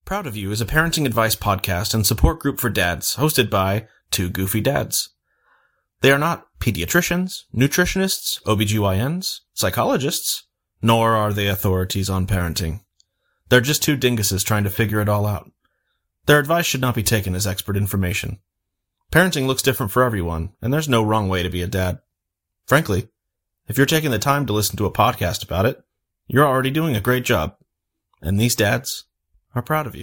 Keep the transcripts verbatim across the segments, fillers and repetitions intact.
Proud of You is a parenting advice podcast and support group for dads hosted by two goofy dads. They are not pediatricians, nutritionists, O B G Y Ns, psychologists, nor are they authorities on parenting. They're just two dinguses trying to figure it all out. Their advice should not be taken as expert information. Parenting looks different for everyone, and there's no wrong way to be a dad. Frankly, if you're taking the time to listen to a podcast about it, you're already doing a great job. And these dads are proud of you.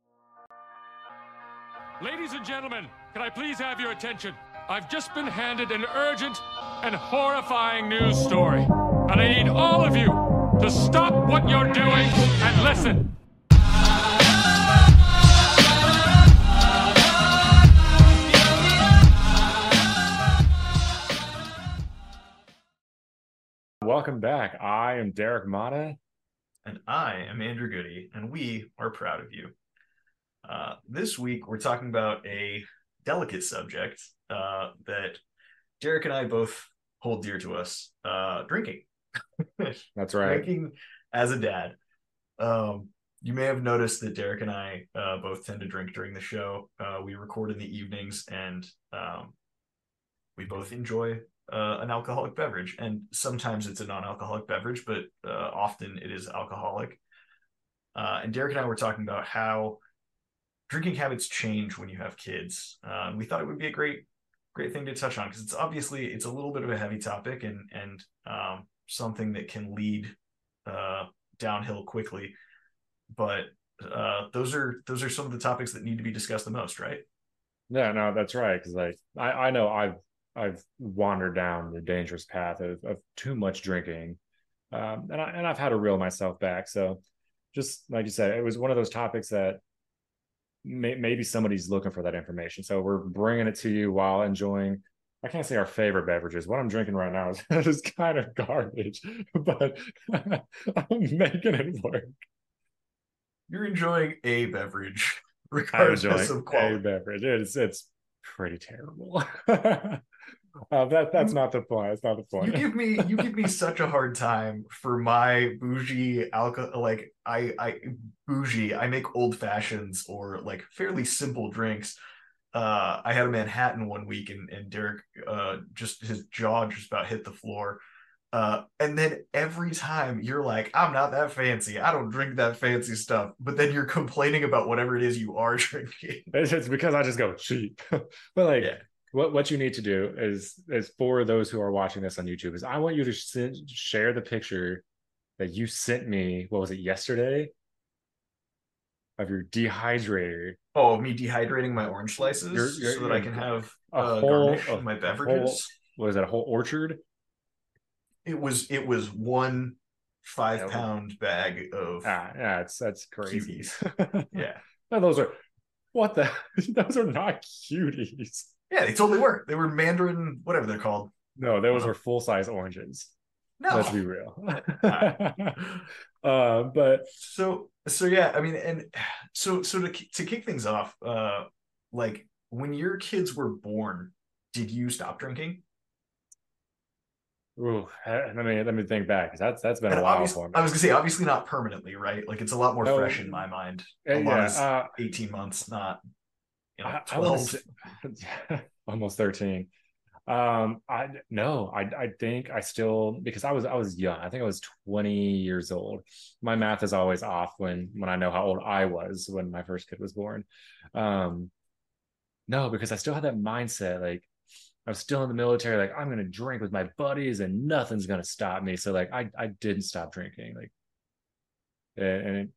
Ladies and gentlemen, can I please have your attention? I've just been handed an urgent and horrifying news story, and I need all of you to stop what you're doing and listen. Welcome back. I am Derek Mata. And I am Andrew Goody, and we are proud of you. Uh, this week, we're talking about a delicate subject uh, that Derek and I both hold dear to us, uh, drinking. That's right. Drinking as a dad. Um, you may have noticed that Derek and I uh, both tend to drink during the show. Uh, we record in the evenings, and um, we both enjoy Uh, an alcoholic beverage, and sometimes it's a non-alcoholic beverage, but uh, often it is alcoholic. Uh, and Derek and I were talking about how drinking habits change when you have kids. Uh, and we thought it would be a great, great thing to touch on because it's obviously it's a little bit of a heavy topic and and um, something that can lead uh, downhill quickly. But uh, those are those are some of the topics that need to be discussed the most, right? Yeah, no, that's right. Because like I, I know I've I've wandered down the dangerous path of, of too much drinking, um, and I and I've had to reel myself back. So, just like you said, it was one of those topics that may, maybe somebody's looking for that information. So we're bringing it to you while enjoying. I can't say our favorite beverages. What I'm drinking right now is, is kind of garbage, but I'm making it work. You're enjoying a beverage, regardless of quality. A beverage. It's it's pretty terrible. Uh, that that's not the point. It's not the point. You give me you give me such a hard time for my bougie alcohol. Like I I bougie. I make old fashions or like fairly simple drinks. Uh, I had a Manhattan one week, and and Derek uh just his jaw just about hit the floor. Uh, and then every time you're like, I'm not that fancy. I don't drink that fancy stuff. But then you're complaining about whatever it is you are drinking. It's, it's because I just go cheap. But like. Yeah. What what you need to do is is for those who are watching this on YouTube is I want you to send, share the picture that you sent me. What was it yesterday? Of your dehydrator. Oh, me dehydrating my orange slices you're, you're, so that I can have a uh, whole, garnish a, my beverages. Whole, what was that? A whole orchard? It was it was one five yeah. pound bag of ah yeah it's that's crazy. Yeah, no, those are what the those are not cuties. Yeah, they totally were. They were Mandarin, whatever they're called. No, those were full-size oranges. No. Let's be real. uh, but so, so yeah, I mean, and so, so to to kick things off, uh, like when your kids were born, did you stop drinking? Ooh, let me let me think back because that's that's been and a while for me. I was gonna say, obviously not permanently, right? Like it's a lot more no, fresh in my mind. A yeah, lot is uh, eighteen months, not. You know, I, twelve. I say, almost thirteen. Um, I no, I I think I still because I was I was young. I think I was twenty years old. My math is always off when when I know how old I was when my first kid was born. Um, no, because I still had that mindset. Like I was still in the military. Like I'm gonna drink with my buddies and nothing's gonna stop me. So like I I didn't stop drinking. Like and it,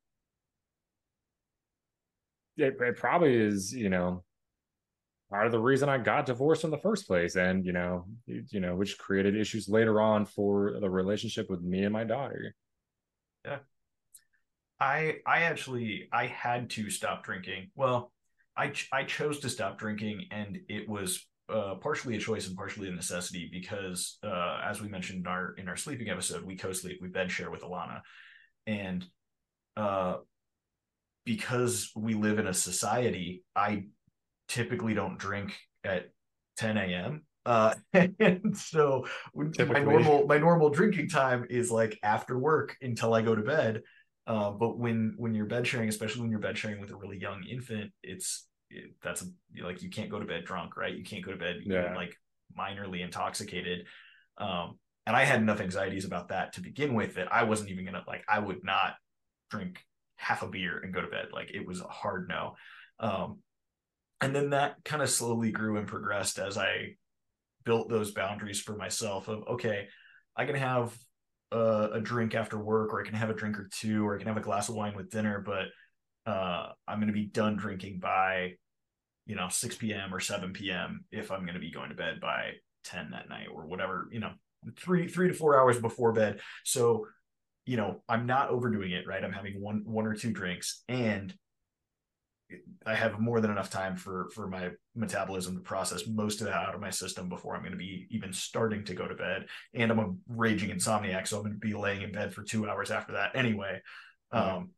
It, it probably is, you know, part of the reason I got divorced in the first place, and you know, you, you know, which created issues later on for the relationship with me and my daughter. Yeah, I I actually I had to stop drinking. Well, I ch- I chose to stop drinking, and it was uh, partially a choice and partially a necessity because, uh, as we mentioned in our in our sleeping episode, we co-sleep, we bed share with Alana, and uh. because we live in a society, I typically don't drink at ten a.m. Uh, and so typically. my normal my normal drinking time is like after work until I go to bed. Uh, but when when you're bed sharing, especially when you're bed sharing with a really young infant, it's it, that's a, like you can't go to bed drunk, right? You can't go to bed Yeah. even like minorly intoxicated. Um, and I had enough anxieties about that to begin with that I wasn't even gonna like I would not drink half a beer and go to bed. Like it was a hard no. Um, and then that kind of slowly grew and progressed as I built those boundaries for myself of okay, I can have a, a drink after work, or I can have a drink or two, or I can have a glass of wine with dinner, but uh, I'm going to be done drinking by you know six p.m. or seven p.m. if I'm going to be going to bed by ten that night or whatever, you know three three to four hours before bed. So you know I'm not overdoing it, right? I'm having one one or two drinks, and I have more than enough time for for my metabolism to process most of that out of my system before I'm going to be even starting to go to bed. And I'm a raging insomniac, so I'm going to be laying in bed for two hours after that anyway. Yeah. Um,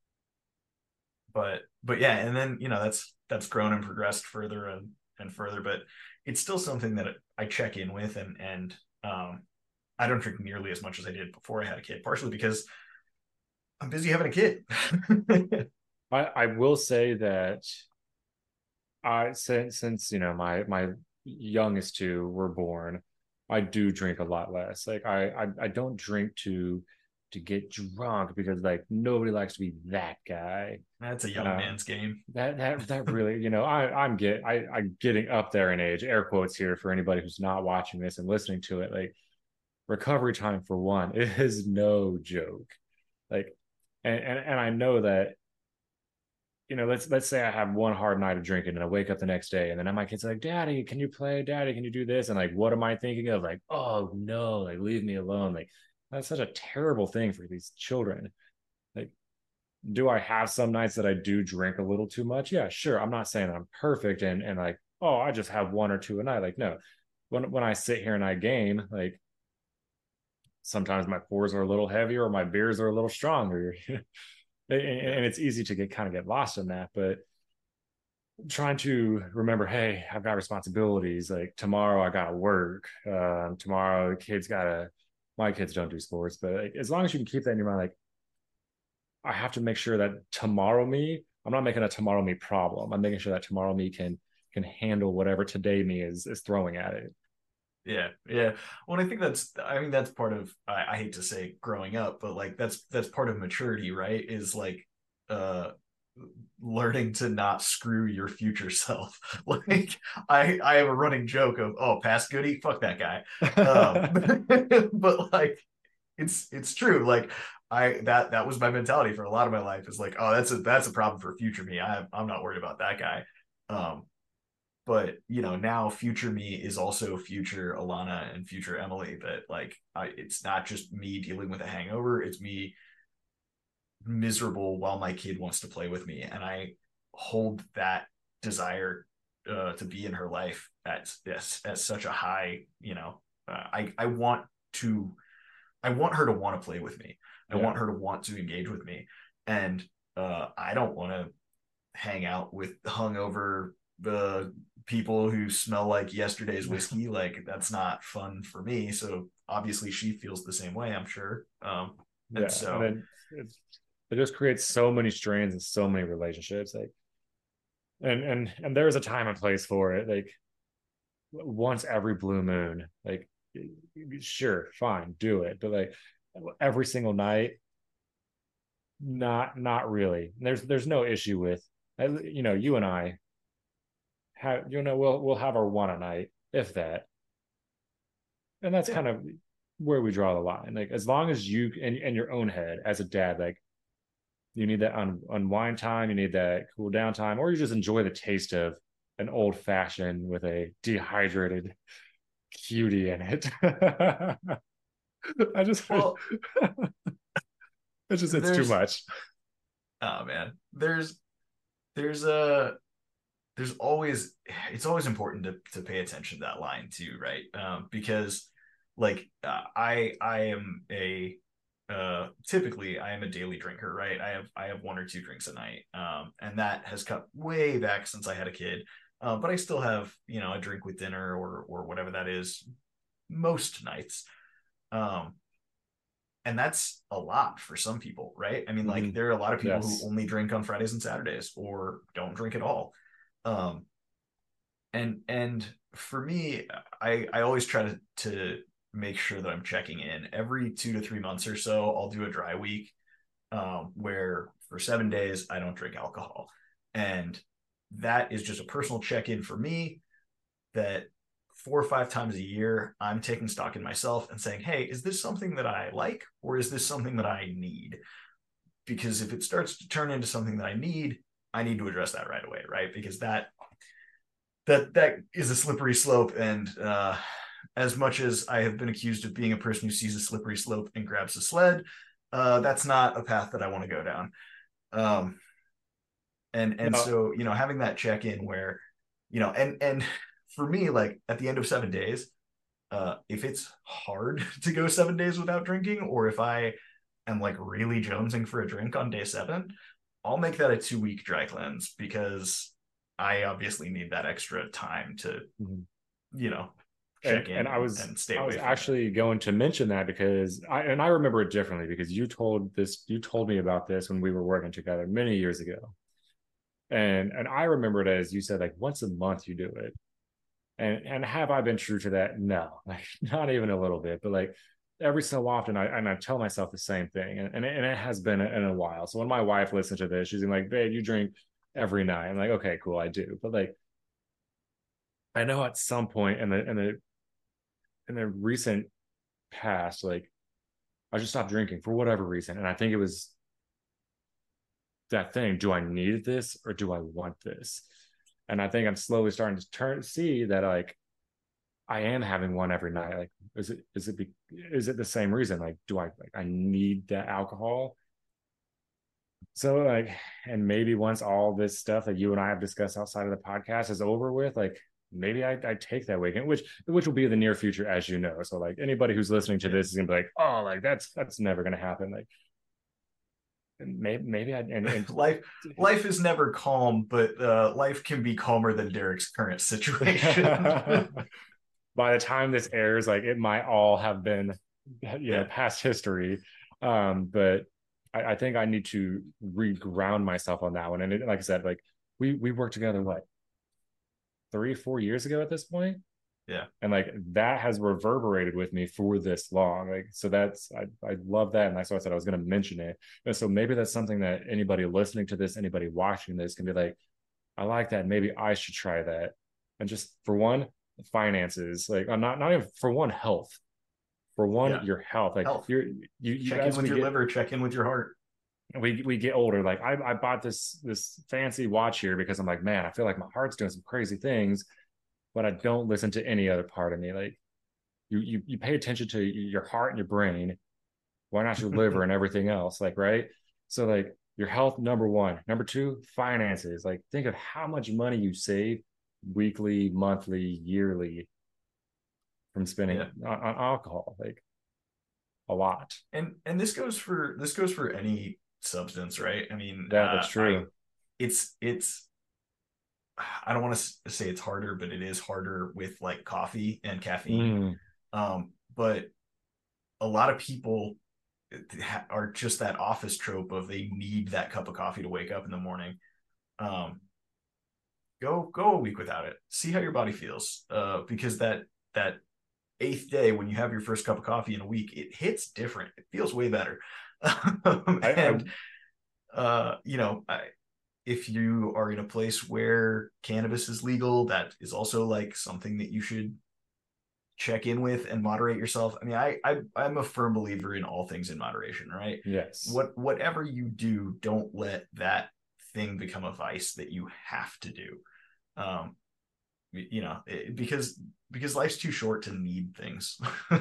but but yeah, and then you know that's that's grown and progressed further and and further. But it's still something that I check in with, and and um, I don't drink nearly as much as I did before I had a kid, partially because I'm busy having a kid. I, I will say that I since since you know my my youngest two were born, I do drink a lot less. Like I I, I don't drink to to get drunk because like nobody likes to be that guy. That's a young Uh, man's game. that that that really, you know, I I'm get I I'm getting up there in age, air quotes here for anybody who's not watching this and listening to it. Like recovery time for one is no joke. Like and and, and I know that you know, let's let's say I have one hard night of drinking and I wake up the next day and then my kid's like, Daddy, can you play? Daddy, can you do this? And like, what am I thinking of? Like, oh no, like leave me alone. Like, that's such a terrible thing for these children. Like, do I have some nights that I do drink a little too much? Yeah, sure. I'm not saying that I'm perfect and and like, oh, I just have one or two a night. Like, no. When when I sit here and I game, like sometimes my pours are a little heavier or my beers are a little stronger. And it's easy to get kind of get lost in that, but trying to remember, hey, I've got responsibilities. Like tomorrow I gotta work. Um, tomorrow the kids gotta my kids don't do sports, but like, as long as you can keep that in your mind, like I have to make sure that tomorrow me, I'm not making a tomorrow me problem. I'm making sure that tomorrow me can can handle whatever today me is is throwing at it. Yeah, yeah. Well, I think that's, I mean, that's part of, I, I hate to say growing up, but like that's that's part of maturity, right? Is like uh learning to not screw your future self. Like I I have a running joke of, oh, past Goody, fuck that guy. Um but like it's it's true. Like I that that was my mentality for a lot of my life, is like, oh, that's a that's a problem for future me. I I'm not worried about that guy. Um but you know now future me is also future Alana and future Emily, that like I, it's not just me dealing with a hangover, it's me miserable while my kid wants to play with me, and I hold that desire uh, to be in her life at this at such a high, you know uh, I I want to I want her to want to play with me. I Yeah. want her to want to engage with me, and uh, I don't want to hang out with hungover uh, people who smell like yesterday's whiskey. Like that's not fun for me. So obviously she feels the same way, I'm sure. Um, and Yeah. so And then it's, it just creates so many strains and so many relationships. Like and and and there's a time and place for it. Like once every blue moon, like sure, fine, do it. But like every single night, not not really. There's there's no issue with you know, you and I have you know, we'll we'll have our one a night, if that. And that's yeah, kind of where we draw the line. Like as long as you in, in your own head as a dad, like you need that un, unwind time, you need that cool down time, or you just enjoy the taste of an old fashioned with a dehydrated cutie in it. I just, well, it's just, it's too there's much. oh man, there's there's a there's always it's always important to to pay attention to that line too, right? Um, because like uh, I I am a uh typically I am a daily drinker, right? I have I have one or two drinks a night, um, and that has cut way back since I had a kid. Uh, but I still have you know a drink with dinner or or whatever that is most nights. Um, and that's a lot for some people, right? I mean, like Mhm. there are a lot of people Yes. who only drink on Fridays and Saturdays or don't drink at all. Um, and and for me, I I always try to to make sure that I'm checking in every two to three months or so. I'll do a dry week, um, where for seven days I don't drink alcohol, and that is just a personal check in for me. That four or five times a year, I'm taking stock in myself and saying, hey, is this something that I like, or is this something that I need? Because if it starts to turn into something that I need, I need to address that right away, right? Because that that that is a slippery slope, and uh, as much as I have been accused of being a person who sees a slippery slope and grabs a sled, uh, that's not a path that I want to go down. Um, and and No. so you know, having that check in where, you know, and and for me, like at the end of seven days, uh, if it's hard to go seven days without drinking, or if I am like really jonesing for a drink on day seven, I'll make that a two week dry cleanse because I obviously need that extra time to, Mhm. you know, And check in and I and, was and stay I was away from it. actually going to mention that because I and I remember it differently because you told this you told me about this when we were working together many years ago. And and I remember it as you said, like once a month you do it. And and have I been true to that? No, like not even a little bit. But like every so often, I and I tell myself the same thing, and and it, and it has been in a while. So when my wife listens to this, she's like, "Babe, you drink every night." I'm like, "Okay, cool, I do." But like, I know at some point in the in the in the recent past, like I just stopped drinking for whatever reason, and I think it was that thing. Do I need this or do I want this? And I think I'm slowly starting to turn see that like I am having one every night. Like, is it is it be, is it the same reason? Like, do I like I need that alcohol? So like, and maybe once all this stuff that you and I have discussed outside of the podcast is over with, like maybe I, I take that weekend, which which will be the near future, as you know. So like anybody who's listening to Yeah. this is gonna be like, oh, like that's that's never gonna happen. Like maybe maybe I and, and life life is never calm, but uh, life can be calmer than Derek's current situation. by the time this airs, like it might all have been, you know, Yeah. past history. Um, but I, I think I need to reground myself on that one. And it, like I said, like we we worked together what three, four years ago at this point, Yeah. and like that has reverberated with me for this long. Like so, that's I I love that, and that's why I said I was going to mention it. And so maybe that's something that anybody listening to this, anybody watching this, can be like, I like that. Maybe I should try that. And just for one, finances, like I'm not not even for one health. For one, Yeah. your health. Like Health. you're you you Check in as with we your get liver, check in with your heart. we we get older. Like I I bought this this fancy watch here because I'm like, man, I feel like my heart's doing some crazy things, but I don't listen to any other part of me. Like you you you pay attention to your heart and your brain. Why not your liver and everything else? Like, right? So like your health, number one. Number two, finances. Like think of how much money you save weekly, monthly, yearly from spending Yeah. on, on alcohol. Like a lot. And and this goes for this goes for any substance, right? I mean, Yeah, that's uh, I true. it's it's I don't want to say it's harder, but it is harder with like coffee and caffeine. Mm, Um, but a lot of people are just that office trope of they need that cup of coffee to wake up in the morning. Um, go go a week without it. See how your body feels. Uh, because that that eighth day when you have your first cup of coffee in a week, it hits different. It feels way better. Um, I, I and uh, you know, I, if you are in a place where cannabis is legal, that is also like something that you should check in with and moderate yourself. I mean, I, I I'm a firm believer in all things in moderation, right? yes. What whatever you do, don't let that thing become a vice that you have to do. Um, you know, it, because because life's too short to need things.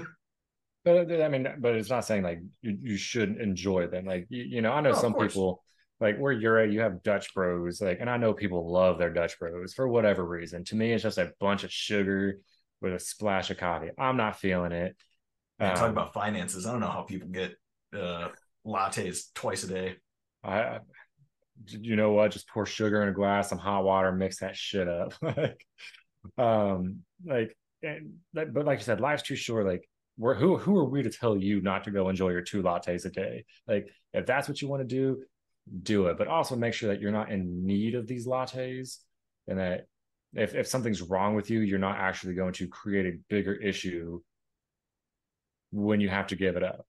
But I mean, but it's not saying like you, you should enjoy them. Like you, you know, I know Oh, of some course. people like where you're at, you have Dutch Bros, like, and I know people love their Dutch Bros for whatever reason. To me, it's just a bunch of sugar with a splash of coffee. I'm not feeling it. Man, talk Um, about finances. I don't know how people get uh, lattes twice a day. I, you know what? Just pour sugar in a glass, some hot water, mix that shit up. like, um, like, and, but like you said, life's too short. Like, we're who who are we to tell you not to go enjoy your two lattes a day? Like, if that's what you want to do, do it. But also make sure that you're not in need of these lattes, and that if, if something's wrong with you, you're not actually going to create a bigger issue when you have to give it up.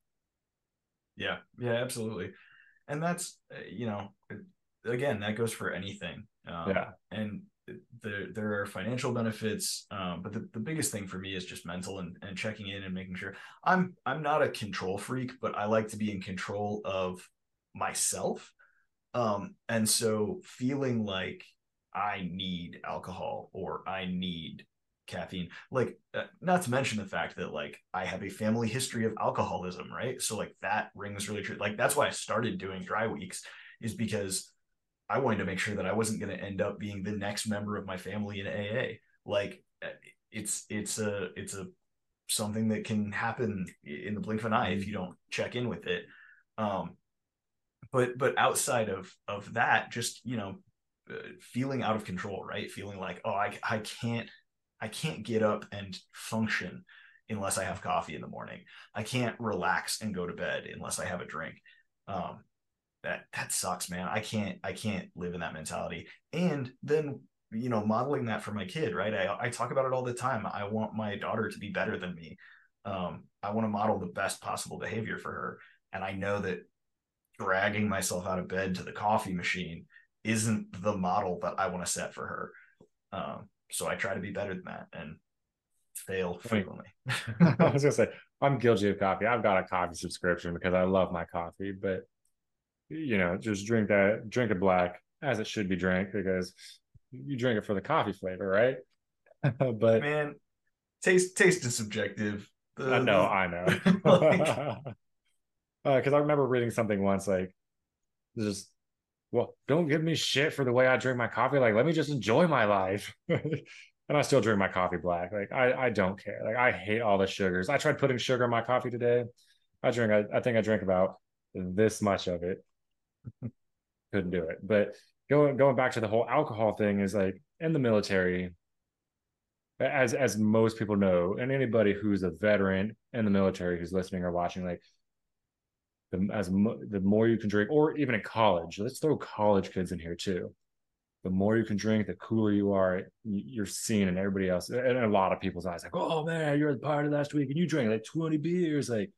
Yeah, yeah, absolutely. And that's, you know, again, that goes for anything. Um, yeah. And there, there are financial benefits, um, but the, the biggest thing for me is just mental and, and checking in and making sure I'm, I'm not a control freak, but I like to be in control of myself. Um, and so feeling like I need alcohol or I need caffeine, like uh, not to mention the fact that like I have a family history of alcoholism, right? So like that rings really true. Like that's why I started doing dry weeks, is because I wanted to make sure that I wasn't going to end up being the next member of my family in A A. Like it's it's a it's a something that can happen in the blink of an eye if you don't check in with it. Um, but but outside of of that, just, you know, uh, feeling out of control, right? Feeling like, oh, I I can't I can't get up and function unless I have coffee in the morning. I can't relax and go to bed unless I have a drink. Um, that that sucks, man. I can't I can't live in that mentality. And then, you know, modeling that for my kid, right? I, I talk about it all the time. I want my daughter to be better than me. Um, I want to model the best possible behavior for her. And I know that dragging myself out of bed to the coffee machine isn't the model that I want to set for her. Um, so I try to be better than that and fail frequently. I was gonna say, I'm guilty of coffee. I've got a coffee subscription because I love my coffee, but you know, just drink that, drink it black as it should be drank, because you drink it for the coffee flavor, right? But man, taste taste is subjective. The, I know, the, I know. Like, because uh, I remember reading something once, like, just, well, don't give me shit for the way I drink my coffee. Like, let me just enjoy my life. And I still drink my coffee black. Like, I, I don't care. Like, I hate all the sugars. I tried putting sugar in my coffee today. I drink, I, I think I drank about this much of it. Couldn't do it. But going going back to the whole alcohol thing, is like, in the military, as as most people know, and anybody who's a veteran in the military who's listening or watching, like, the, as the more you can drink, or even in college, let's throw college kids in here too. The more you can drink, the cooler you are. You're seen, and everybody else, and a lot of people's eyes, like, oh man, you're at the party last week and you drank like twenty beers, like.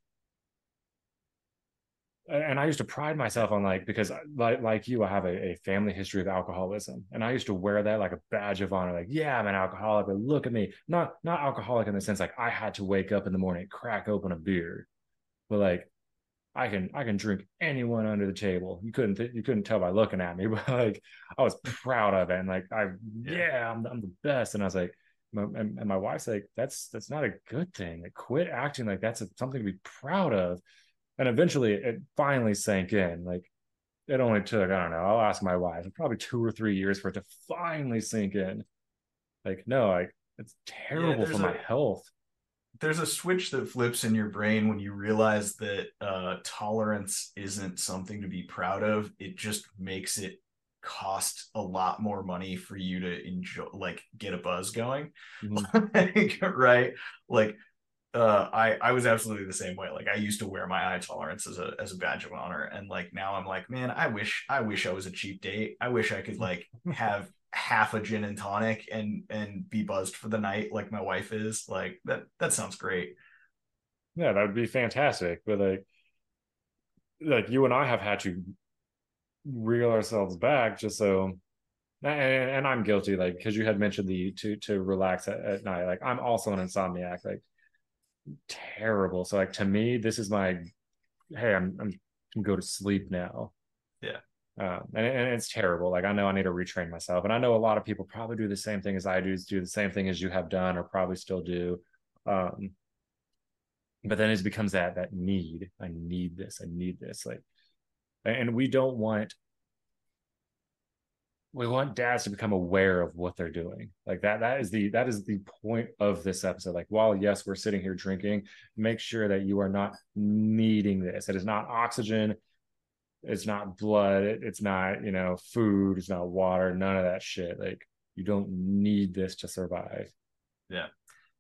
And I used to pride myself on, like, because like like you, I have a, a family history of alcoholism, and I used to wear that like a badge of honor. Like, yeah, I'm an alcoholic, but look at me. Not not alcoholic in the sense like I had to wake up in the morning, crack open a beer, but like I can I can drink anyone under the table. You couldn't th- you couldn't tell by looking at me, but like I was proud of it, and like I yeah, yeah I'm I'm the best. And I was like, my, and, and my wife's like, that's that's not a good thing. Like, quit acting like that's a, something to be proud of. And eventually it finally sank in. Like, it only took, I don't know, I'll ask my wife, probably two or three years for it to finally sink in. Like, no, like, it's terrible yeah, for my a, health. There's a switch that flips in your brain when you realize that uh, tolerance isn't something to be proud of. It just makes it cost a lot more money for you to enjoy, like, get a buzz going. Mm-hmm. Right? Like, Uh, I I was absolutely the same way. Like, I used to wear my eye tolerance as a as a badge of honor, and like now I'm like, man, I wish I wish I was a cheap date. I wish I could like have half a gin and tonic and and be buzzed for the night like my wife is. Like, that that sounds great. Yeah, that would be fantastic. But like, like you and I have had to reel ourselves back just so. And, and I'm guilty, like, because you had mentioned the to to relax at, at night. Like, I'm also an insomniac. Like, terrible. So like, to me, this is my, hey, I'm I'm can go to sleep now. Yeah. Um, and, and it's terrible. Like, I know I need to retrain myself, and I know a lot of people probably do the same thing as I do, do the same thing as you have done, or probably still do. Um, but then it becomes that that need. I need this. I need this. Like, and we don't want. We want dads to become aware of what they're doing. Like, that, that is the, that is the point of this episode. Like, while yes, we're sitting here drinking, make sure that you are not needing this. It is not oxygen. It's not blood. It, it's not, you know, food. It's not water. None of that shit. Like, you don't need this to survive. Yeah.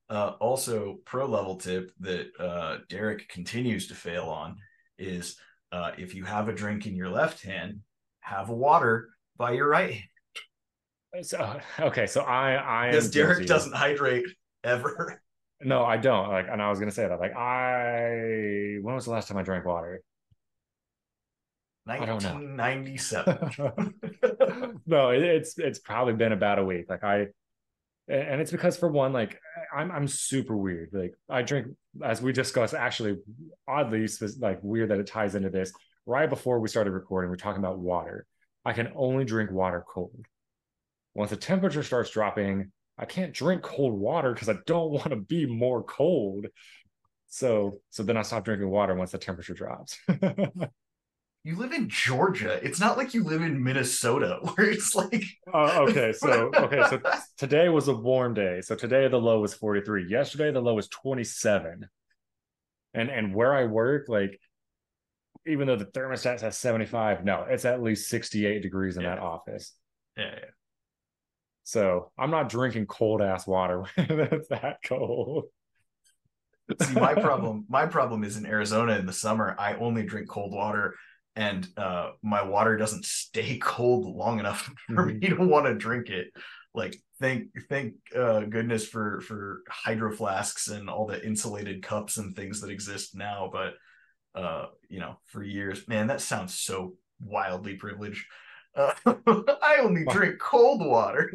Uh, also, pro level tip that uh, Derek continues to fail on is uh, if you have a drink in your left hand, have a water by your right hand. So, okay, so I I Because am Derek guilty. doesn't hydrate ever. No, I don't. Like, and I was gonna say that. Like, I when was the last time I drank water? I don't know. nineteen ninety-seven. No, it, it's it's probably been about a week. Like I, and it's because for one, like I'm I'm super weird. Like I drink, as we discussed, actually oddly like weird that it ties into this. Right before we started recording, we are talking about water. I can only drink water cold. Once the temperature starts dropping, I can't drink cold water because I don't want to be more cold. So so then I stop drinking water once the temperature drops. You live in Georgia. It's not like you live in Minnesota where it's like uh, okay, so okay, so today was a warm day. So today the low was forty-three. Yesterday the low was twenty-seven. And and where I work, like even though the thermostat says seventy-five, no, it's at least sixty-eight degrees in yeah. that office. Yeah, yeah. So I'm not drinking cold ass water when it's that cold. See, my problem, my problem is in Arizona in the summer, I only drink cold water, and uh, my water doesn't stay cold long enough for mm-hmm. me to want to drink it. Like, thank thank uh, goodness for for hydro flasks and all the insulated cups and things that exist now. But uh, you know, for years, man, that sounds so wildly privileged. Uh, I only drink cold water.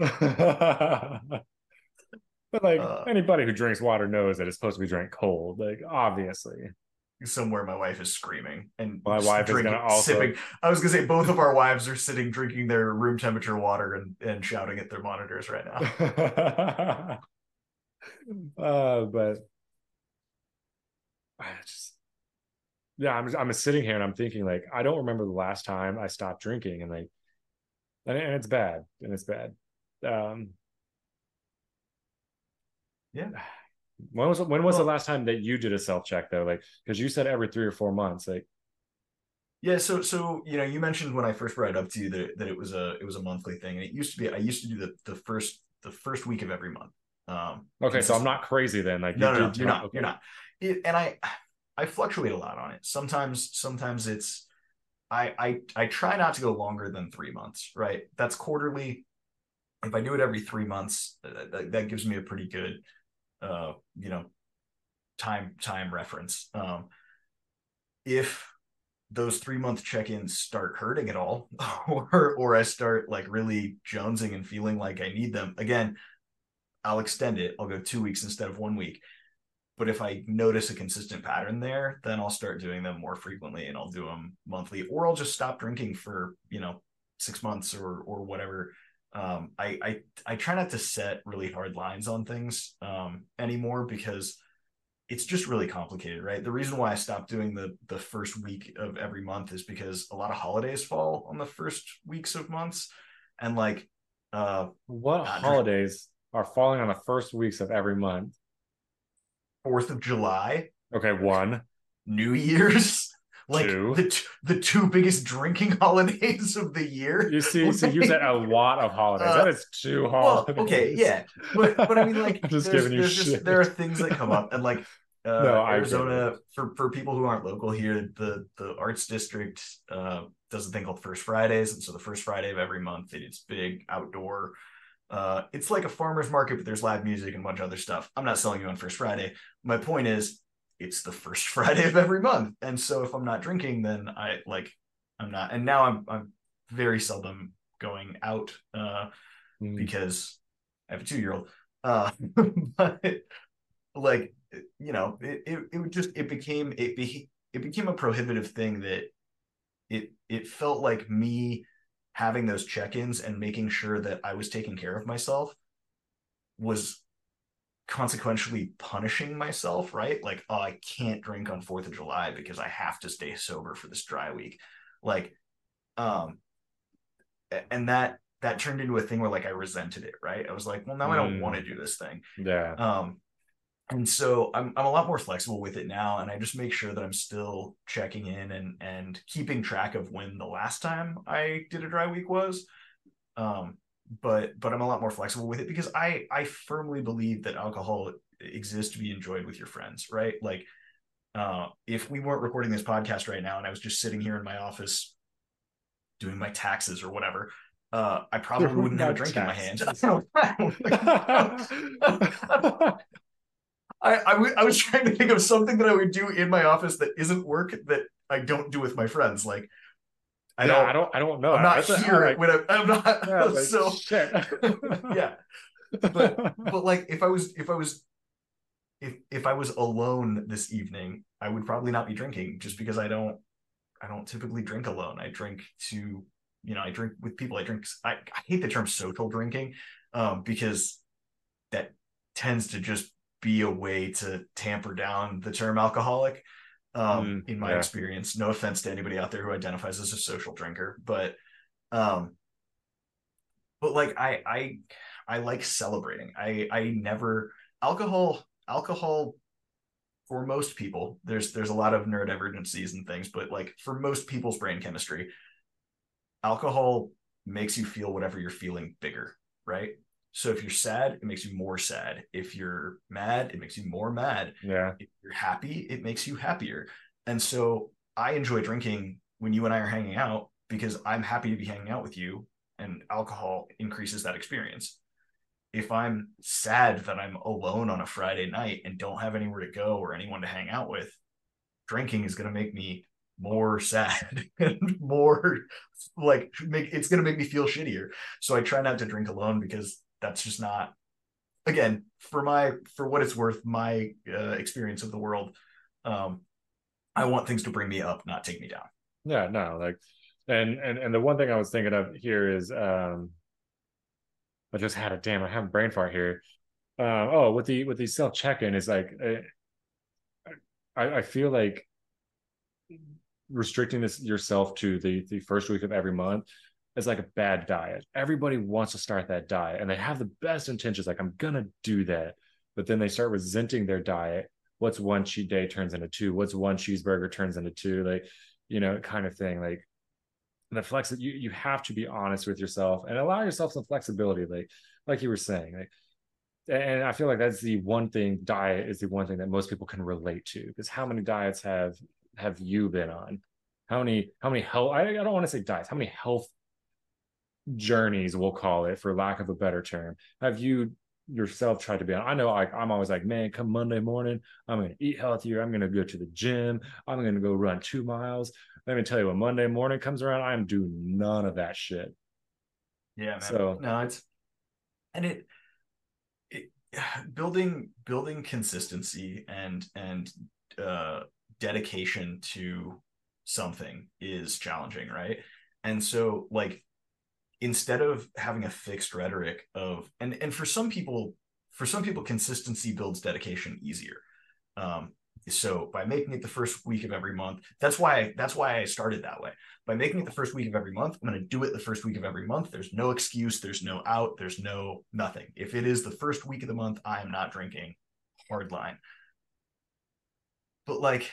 But like uh, anybody who drinks water knows that it's supposed to be drank cold. Like obviously, somewhere my wife is screaming and my wife drinking, is gonna also. Sipping. I was gonna say both of our wives are sitting drinking their room temperature water and, and shouting at their monitors right now. uh, but I just yeah, I'm I'm sitting here and I'm thinking like I don't remember the last time I stopped drinking and like and, and it's bad and it's bad. Um, yeah. When was when was well, the last time that you did a self check though? Like because you said every three or four months. Like yeah, so so you know you mentioned when I first brought it up to you that, that it was a it was a monthly thing, and it used to be I used to do the the first the first week of every month. Um, okay, so I'm not crazy then. Like no, you no, did, no, you're not. Okay. You're not. It, and I I fluctuate a lot on it. Sometimes sometimes it's I I I try not to go longer than three months. Right, that's quarterly. If I do it every three months, that, that gives me a pretty good. Uh, you know, time time reference. Um, if those three month check-ins start hurting at all, or or I start like really jonesing and feeling like I need them again, I'll extend it. I'll go two weeks instead of one week. But if I notice a consistent pattern there, then I'll start doing them more frequently, and I'll do them monthly, or I'll just stop drinking for you know six months or or whatever. Um, I, I I try not to set really hard lines on things um, anymore because it's just really complicated, right? The reason why I stopped doing the the first week of every month is because a lot of holidays fall on the first weeks of months, and like uh, what uh, holidays are falling on the first weeks of every month? Fourth of July. Okay, one. New Year's. Like two. the t- the two biggest drinking holidays of the year. You see, like, so you said a lot of holidays. Uh, that is two holidays. Well, okay, yeah, but but I mean, like, I'm just there's, giving you there's shit. Just, there are things that come up, and like uh, no, Arizona for for people who aren't local here, the the Arts District uh, does a thing called First Fridays, and so the first Friday of every month, it's big outdoor. Uh, it's like a farmer's market, but there's live music and a bunch of other stuff. I'm not selling you on First Friday. My point is, it's the first Friday of every month. And so if I'm not drinking, then I like, I'm not, and now I'm, I'm very seldom going out uh, mm. because I have a two-year-old. Uh, but like, you know, it, it, it would just, it became, it, be, it became a prohibitive thing that it, it felt like me having those check-ins and making sure that I was taking care of myself was consequentially punishing myself, right? Like, oh, I can't drink on fourth of July because I have to stay sober for this dry week. Like, um, and that, that turned into a thing where like I resented it, right? I was like, well, now mm. I don't want to do this thing. Yeah. Um, and so I'm I'm a lot more flexible with it now, and I just make sure that I'm still checking in and and keeping track of when the last time I did a dry week was. Um, but but I'm a lot more flexible with it because I I firmly believe that alcohol exist to be enjoyed with your friends, right? Like, uh, if we weren't recording this podcast right now and I was just sitting here in my office doing my taxes or whatever, uh, I probably wouldn't have a drink taxes. in my hand. I, I, w- I was trying to think of something that I would do in my office that isn't work that I don't do with my friends. Like, I yeah, don't, I don't, I don't know. I'm not That's here a, like, when I'm, I'm not. Yeah, like, so shit. yeah, but but like if I was if I was if if I was alone this evening, I would probably not be drinking just because I don't I don't typically drink alone. I drink to you know I drink with people. I drink. I, I hate the term social drinking, um, because that tends to just be a way to tamper down the term alcoholic. Um, mm, in my yeah. experience, no offense to anybody out there who identifies as a social drinker, but um, but like I I I like celebrating. I I never alcohol alcohol for most people. There's there's a lot of neurodivergencies and things, but like for most people's brain chemistry, alcohol makes you feel whatever you're feeling bigger, right? So if you're sad, it makes you more sad. If you're mad, it makes you more mad. Yeah. If you're happy, it makes you happier. And so I enjoy drinking when you and I are hanging out because I'm happy to be hanging out with you, and alcohol increases that experience. If I'm sad that I'm alone on a Friday night and don't have anywhere to go or anyone to hang out with, drinking is going to make me more sad and more like make it's going to make me feel shittier. So I try not to drink alone because that's just not, again, for my for what it's worth, my uh, experience of the world. Um, I want things to bring me up, not take me down. Yeah, no, like, and and and the one thing I was thinking of here is, um, I just had a damn, I have a brain fart here. Uh, oh, with the with the self check-in is like, I I feel like restricting this yourself to the the first week of every month is like a bad diet. Everybody wants to start that diet and they have the best intentions, like I'm gonna do that, but then they start resenting their diet. What's one cheat day turns into two, what's one cheeseburger turns into two, like, you know, kind of thing. Like the flex you you have to be honest with yourself and allow yourself some flexibility, like like you were saying. Like, and I feel like that's the one thing, diet is the one thing that most people can relate to, because how many diets have have you been on? How many how many health I, I don't want to say diets, how many health journeys, we'll call it for lack of a better term, have you yourself tried to be on? I know like I'm always like, man, come Monday morning, I'm going to eat healthier, I'm going to go to the gym, I'm going to go run two miles. Let me tell you, when Monday morning comes around, I'm doing none of that shit. Yeah, man. So no, it's and it it building building consistency and and uh dedication to something is challenging, right? And so like instead of having a fixed rhetoric of and and for some people for some people consistency builds dedication easier. Um so by making it the first week of every month, that's why that's why I started that way. By making it the first week of every month, I'm going to do it the first week of every month. There's no excuse, there's no out, there's no nothing. If it is the first week of the month, I am not drinking. Hard line. But like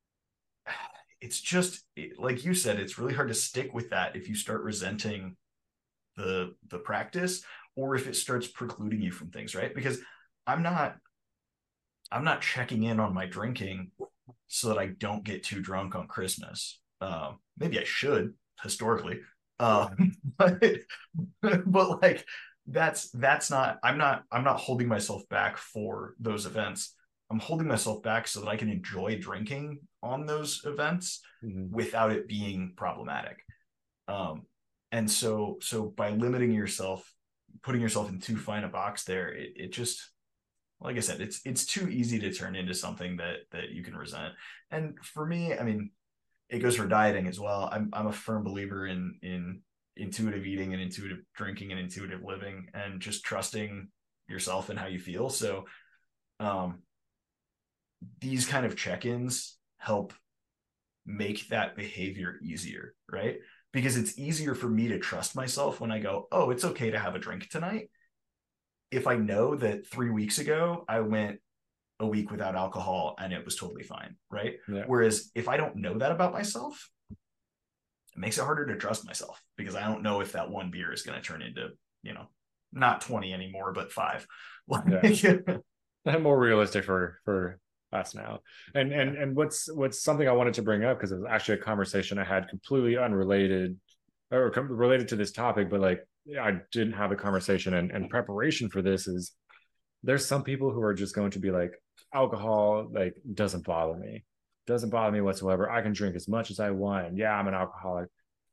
it's just like you said, it's really hard to stick with that if you start resenting the the practice, or if it starts precluding you from things, right? Because I'm not I'm not checking in on my drinking so that I don't get too drunk on Christmas. Um, maybe I should historically, um, but but like that's that's not I'm not I'm not holding myself back for those events. I'm holding myself back so that I can enjoy drinking on those events mm-hmm. without it being problematic. Um, and so, so by limiting yourself, putting yourself in too fine a box there, it, it just, like I said, it's, it's too easy to turn into something that, that you can resent. And for me, I mean, it goes for dieting as well. I'm, I'm a firm believer in, in intuitive eating and intuitive drinking and intuitive living and just trusting yourself and how you feel. So, um, these kind of check-ins help make that behavior easier, right? Because it's easier for me to trust myself when I go, oh, it's okay to have a drink tonight. If I know that three weeks ago I went a week without alcohol and it was totally fine, right? Yeah. Whereas if I don't know that about myself, it makes it harder to trust myself because I don't know if that one beer is going to turn into, you know, not twenty anymore, but five. Yeah. more realistic for for us now. And and and what's what's something I wanted to bring up, because it was actually a conversation I had completely unrelated or com- related to this topic, but like I didn't have a conversation and, and preparation for this is there's some people who are just going to be like, alcohol like doesn't bother me, doesn't bother me whatsoever. I can drink as much as I want. And yeah, I'm an alcoholic.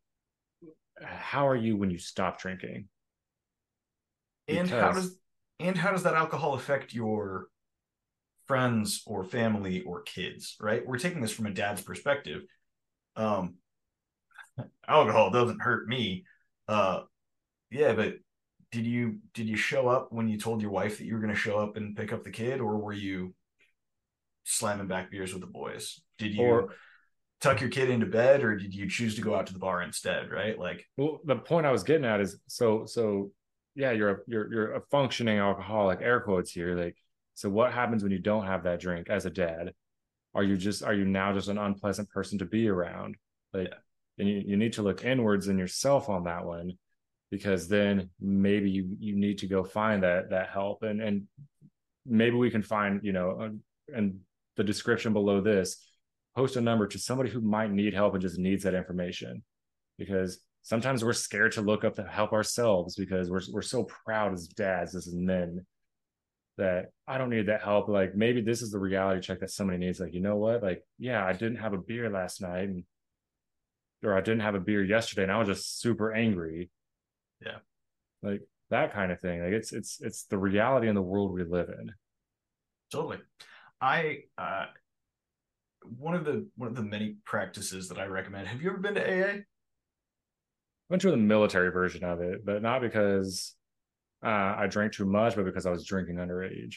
How are you when you stop drinking? And how Because does and how does that alcohol affect your friends or family or kids, right? We're taking this from a dad's perspective. Um, alcohol doesn't hurt me. Uh, yeah, but did you did you show up when you told your wife that you were going to show up and pick up the kid, or were you slamming back beers with the boys? Did you or tuck your kid into bed, or did you choose to go out to the bar instead? Right? Like, well, the point I was getting at is so so yeah, you're a you're you're a functioning alcoholic, air quotes here. Like, so what happens when you don't have that drink as a dad? Are you just are you now just an unpleasant person to be around? Like, yeah, and you, you need to look inwards in yourself on that one, because then maybe you you need to go find that that help. And and maybe we can find, you know, uh, and the description below this, post a number to somebody who might need help and just needs that information, because sometimes we're scared to look up to help ourselves because we're we're so proud as dads, as men, that I don't need that help. Like, maybe this is the reality check that somebody needs. Like, you know what? Like, yeah, I didn't have a beer last night, and, or I didn't have a beer yesterday, and I was just super angry. yeah, Like that kind of thing. Like it's it's it's the reality in the world we live in. totally. I uh, one of the one of the many practices that I recommend. Have you ever been to A A? Went to the military version of it, but not because uh, I drank too much, but because I was drinking underage.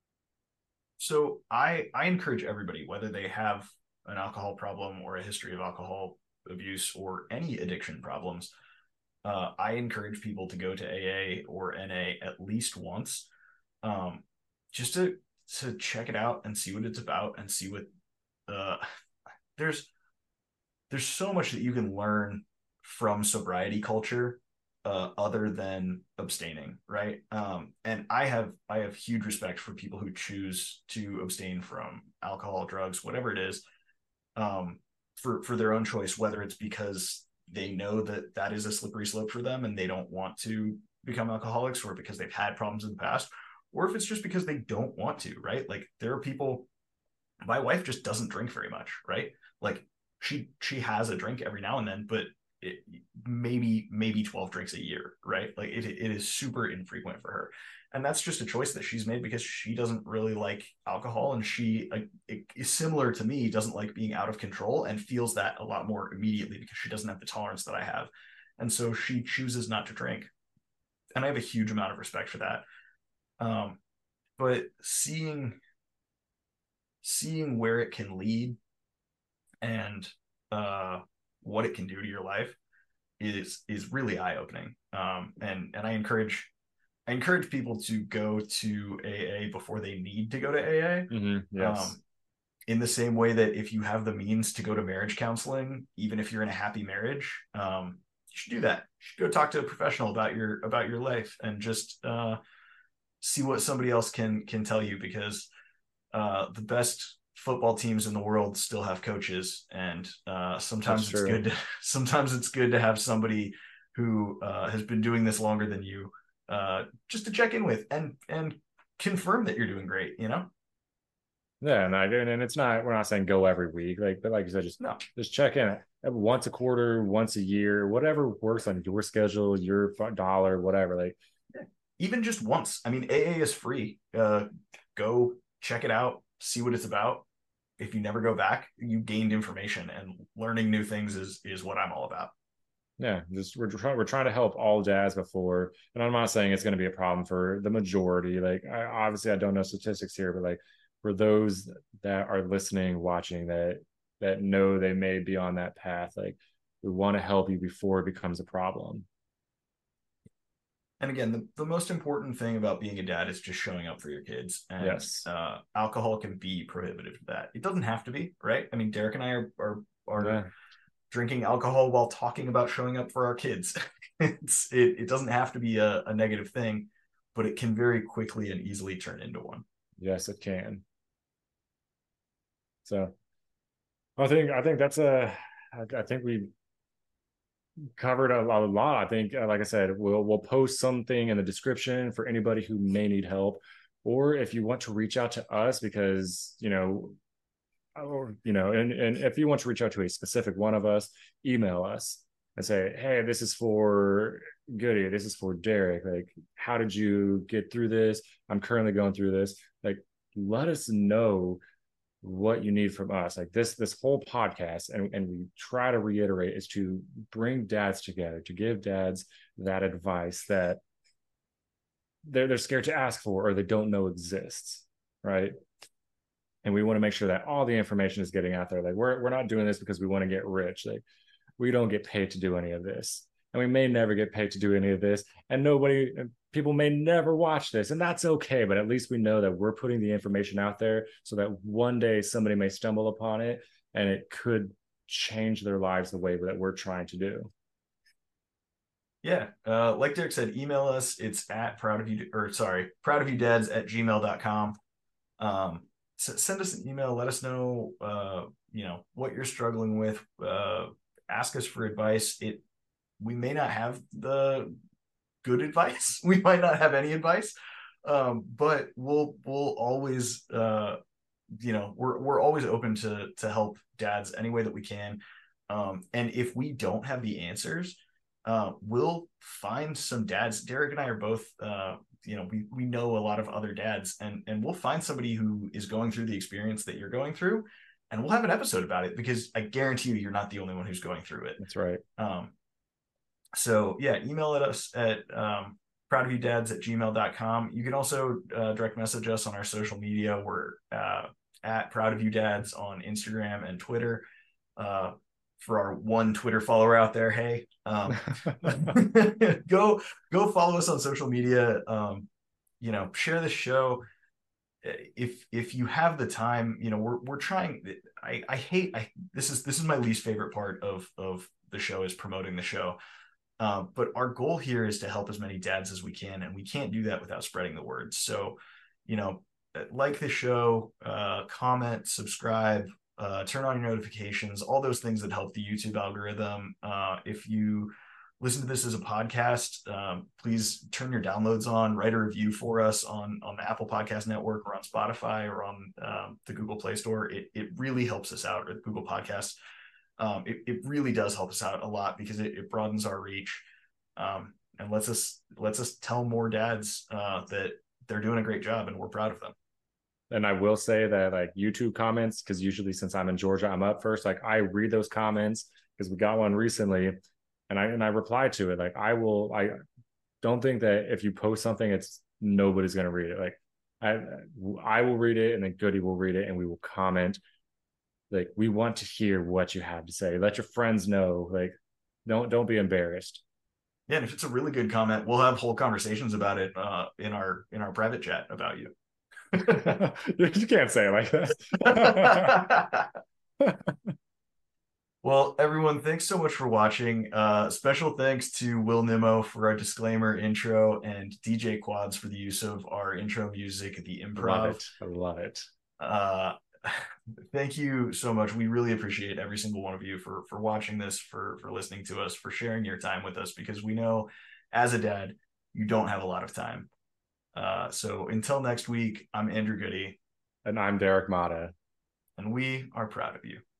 So I I encourage everybody, whether they have an alcohol problem or a history of alcohol abuse or any addiction problems, uh, I encourage people to go to A A or N A at least once, um, just to to check it out and see what it's about and see what uh, there's there's so much that you can learn from sobriety culture, uh, other than abstaining, right? Um, and I have I have huge respect for people who choose to abstain from alcohol, drugs, whatever it is, um, for for their own choice, whether it's because they know that that is a slippery slope for them and they don't want to become alcoholics, or because they've had problems in the past, or if it's just because they don't want to, right? Like, there are people, my wife just doesn't drink very much, right? Like, she she has a drink every now and then, but it, maybe maybe twelve drinks a year, right? Like, it it is super infrequent for her, and that's just a choice that she's made because she doesn't really like alcohol, and she, like, it is similar to me, doesn't like being out of control and feels that a lot more immediately because she doesn't have the tolerance that I have, and so she chooses not to drink, and I have a huge amount of respect for that. Um, but seeing seeing where it can lead and uh, what it can do to your life is is really eye opening. Um, and and I encourage I encourage people to go to A A before they need to go to A A. Mm-hmm. Yes. Um, in the same way that if you have the means to go to marriage counseling, even if you're in a happy marriage, um, you should do that. You should go talk to a professional about your about your life and just uh, see what somebody else can can tell you, because uh, the best football teams in the world still have coaches, and uh, sometimes That's it's true. good to, sometimes it's good to have somebody who uh, has been doing this longer than you, uh, just to check in with and and confirm that you're doing great, you know. Yeah, and I and it's not, we're not saying go every week, like, but like you said, just No, just check in once a quarter, once a year, whatever works on your schedule, your dollar, whatever. Like, even just once. I mean, A A is free. Uh, go check it out, see what it's about. If you never go back, you gained information, and learning new things is is what I'm all about. yeah, just we're trying we're trying to help all dads before, and I'm not saying it's going to be a problem for the majority. Like, I, obviously, I don't know statistics here, but like for those that are listening, watching, that that know they may be on that path, like, we want to help you before it becomes a problem. And again, the, the most important thing about being a dad is just showing up for your kids. And Yes. uh, alcohol can be prohibitive to that. It doesn't have to be, right? I mean, Derek and I are are, are Yeah. drinking alcohol while talking about showing up for our kids. it's it, it doesn't have to be a, a negative thing, but it can very quickly and easily turn into one. Yes, it can. So I think I think that's a I, I think we covered a, a lot. I think, uh, like I said, we'll we'll post something in the description for anybody who may need help, or if you want to reach out to us, because you know, or you know, and and if you want to reach out to a specific one of us, email us and say, hey, this is for Goody, this is for Derek. Like, how did you get through this? I'm currently going through this. Like, let us know what you need from us. Like this this whole podcast, and, and we try to reiterate, is to bring dads together, to give dads that advice that they're, they're scared to ask for or they don't know exists, right? And we want to make sure that all the information is getting out there. Like we're, we're not doing this because we want to get rich. Like we don't get paid to do any of this, and we may never get paid to do any of this, and nobody people may never watch this, and that's okay. But at least we know that we're putting the information out there so that one day somebody may stumble upon it and it could change their lives the way that we're trying to do. Yeah. Uh, like Derek said, email us. It's at proud of you, or sorry, proud of you dads at gmail dot com. Um, so send us an email. Let us know, uh, you know, what you're struggling with. Uh, ask us for advice. It, we may not have the good advice. We might not have any advice. Um, but we'll, we'll always, uh, you know, we're, we're always open to, to help dads any way that we can. Um, and if we don't have the answers, uh, we'll find some dads. Derek and I are both, uh, you know, we, we know a lot of other dads, and, and we'll find somebody who is going through the experience that you're going through, and we'll have an episode about it, because I guarantee you, you're not the only one who's going through it. That's right. Um, so yeah, email at us at, um, proud of you dads at gmail dot com. You can also, uh, direct message us on our social media. We're, uh, at proud of you dads on Instagram and Twitter. Uh, for our one Twitter follower out there, hey, um, go go follow us on social media. Um, you know, share this show if if you have the time. You know, we're we're trying. I I hate. I this is this is my least favorite part of of the show, is promoting the show. Uh, but our goal here is to help as many dads as we can, and we can't do that without spreading the word. So, you know, like the show, uh, comment, subscribe. Uh, turn on your notifications, all those things that help the YouTube algorithm. Uh, if you listen to this as a podcast, um, please turn your downloads on, write a review for us on, on the Apple Podcast Network, or on Spotify, or on um, the Google Play Store. It, it really helps us out, or the Google Podcasts. Um, it, it really does help us out a lot, because it, it broadens our reach, um, and lets us lets us tell more dads uh, that they're doing a great job and we're proud of them. And I will say that, like, YouTube comments, because usually since I'm in Georgia, I'm up first. Like, I read those comments, because we got one recently, and I and I reply to it. Like, I will. I don't think that if you post something, it's nobody's going to read it. Like, I I will read it, and then Goody will read it, and we will comment. Like, we want to hear what you have to say. Let your friends know. Like, don't don't be embarrassed. Yeah, and if it's a really good comment, we'll have whole conversations about it uh, in our in our private chat about you. You can't say it like that. Well, everyone, thanks so much for watching. Uh, special thanks to Will Nimmo for our disclaimer intro, and D J Quads for the use of our intro music at the Improv. Love it. I love it. Uh, thank you so much. We really appreciate every single one of you for for watching this, for for listening to us, for sharing your time with us, because we know, as a dad, you don't have a lot of time. Uh, so until next week, I'm Andrew Goody. And I'm Derek Mata. And we are proud of you.